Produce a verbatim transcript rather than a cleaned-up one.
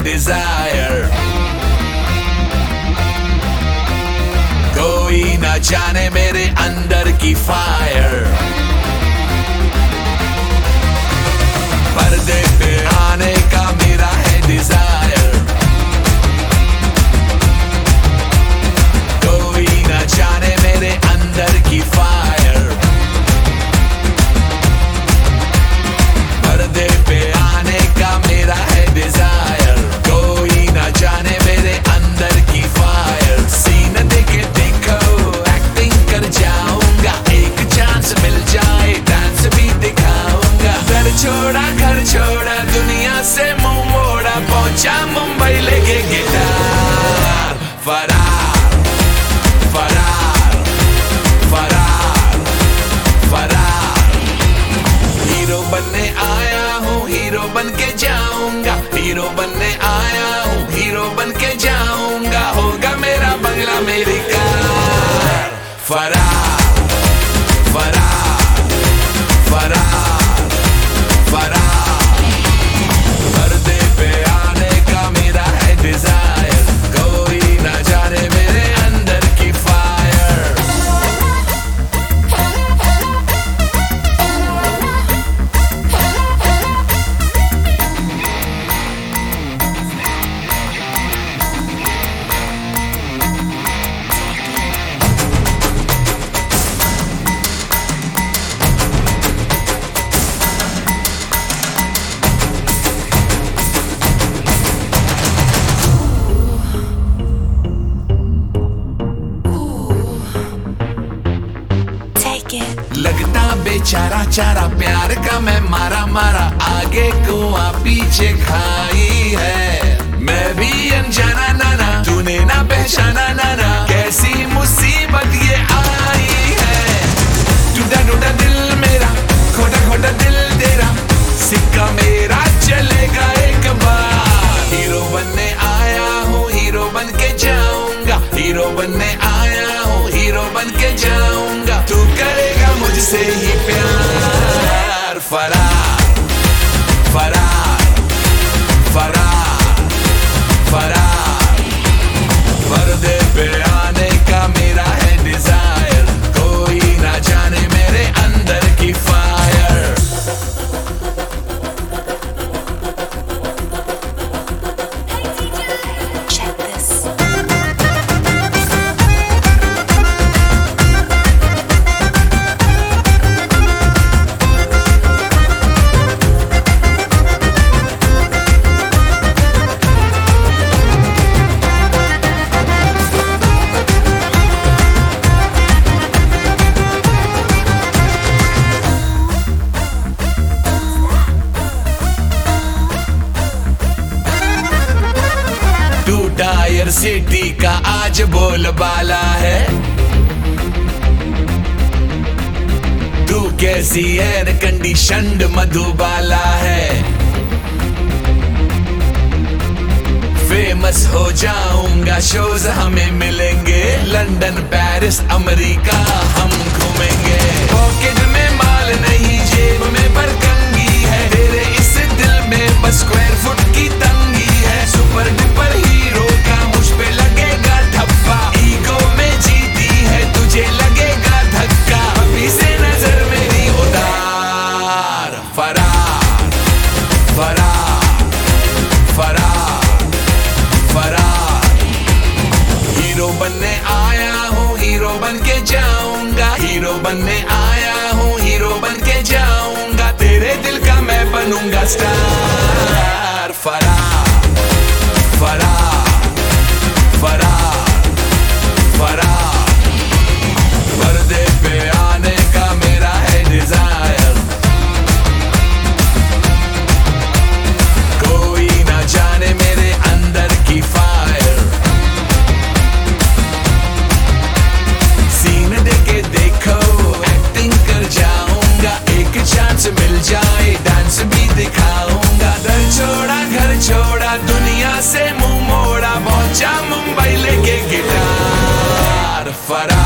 Dzire. कोई ना जाने मेरे अंदर की फायर। पर्दे पे आने का मेरा है डिजायर। कोई ना जाने मेरे अंदर की फायर। पर्दे पे आने का मेरा है डिजायर। कोई ना जाने मेरे अंदर की फायर। सीन देके देखो एक्टिंग कर जाऊंगा। एक चांस मिल जाए डांस भी दिखाऊंगा। घर छोड़ा घर छोड़ा दुनिया से मुंह मोड़ा, पहुंचा मुंबई लेके गिटार। फरार फरार फरार फरार। हीरो बनने आया हूँ, हीरो बन के जाऊंगा। हीरो बनने आया हूँ, हीरो बन के जाऊंगा। होगा मेरा बंगला मेरी कार। फरार फरार फरार फरार। पर्दे पे आने का मेरा है डिजायर। कोई ना जाने मेरे अंदर की फायर। लगता बेचारा चारा प्यार का मैं मारा मारा। आगे कुआं पीछे खाई है। मैं भी अनजाना नाना, तूने ना पहचाना नाना। कैसी मुसीबत ये आई है। टूटा टूटा दिल मेरा, खोटा खोटा दिल तेरा। सिक्का मेरा चलेगा एक बार। हीरो बनने आया हूँ, हीरो बन के जाऊंगा। हीरो बनने आया हूँ, हीरो बन के जाऊंगा। तू करेगा मुझसे ही प्यार। फरार फरार फरार फरार। पर्दे पे आने का मेरा है डिजायर। कोई ना जाने मेरे अंदर की फायर। टायर सिटी का आज बोलबाला है। तू कैसी एयर कंडीशन्ड मधुबाला है। फेमस हो जाऊंगा, शोज हमें मिलेंगे। लंदन पेरिस अमेरिका हम घूमेंगे। पॉकेट में माल नहीं, जेब में बरकंगी है। तेरे इस दिल में बस स्क्वायर फुट की तंगी है। सुपर डुपर हीरो का मुझ पे लगेगा धब्बा। ईगो में जीती है, तुझे लगेगा धक्का। अभी से नजर मेरी उतार। फरार फरार फरार फरार। हीरो बनने आया हूँ, हीरो बन के जाऊंगा। हीरो बनने आया हूँ, हीरो बन के जाऊंगा। तेरे दिल का मैं बनूंगा स्टार। फरार फरार फरार फरार। पर्दे पे आने का मेरा है डिजायर। कोई ना जाने मेरे अंदर की फायर। सीन देके देखो एक्टिंग कर जाऊंगा। एक चांस मिल जाए डांस भी दिखाऊंगा। घर छोड़ा घर छोड़ा दुनिया से मुंह मोड़ा। पहुंचा मुंबई लेके गिटार। फरार